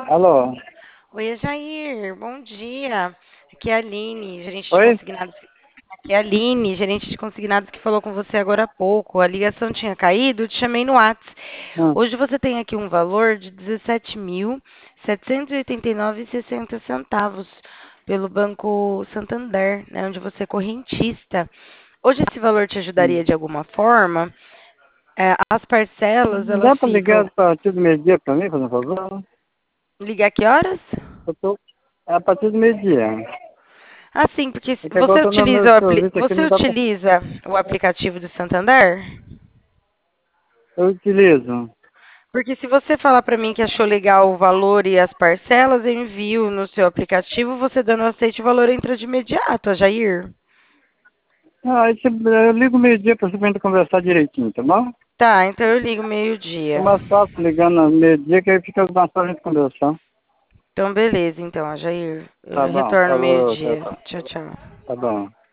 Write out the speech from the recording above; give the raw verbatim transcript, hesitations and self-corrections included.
Alô? Oi, Jair, bom dia. Aqui é a Aline, gerente de Oi? consignados. Aqui é a Aline, gerente de consignados que falou com você agora há pouco. A ligação tinha caído, te chamei no Whats. Hum. Hoje você tem aqui um valor de dezessete mil setecentos e oitenta e nove vírgula sessenta centavos pelo Banco Santander, né, onde você é correntista. Hoje esse valor te Hum. ajudaria de alguma forma? É, as parcelas, elas Dá pra ligar ficam... a partir do meio-dia pra mim, fazendo favor? Ligar que horas? Eu tô... É a partir do meio-dia. Ah, sim, porque É que você agora eu tô no meu utiliza o, apli- serviço aqui, você não dá pra... utiliza o aplicativo do Santander? Eu utilizo. Porque se você falar para mim que achou legal o valor e as parcelas, eu envio no seu aplicativo, você dando aceite, o valor entra de imediato, a Jair. Ah, aí você... eu ligo meio-dia pra gente conversar direitinho, tá bom? Tá, então eu ligo É meio-dia. mais fácil ligar no meio-dia, que aí fica mais fácil a gente conversar. Então, beleza, então, a Jair. Eu Tá bom, retorno falou, tá, meio-dia. Tchau, tchau. tá bom.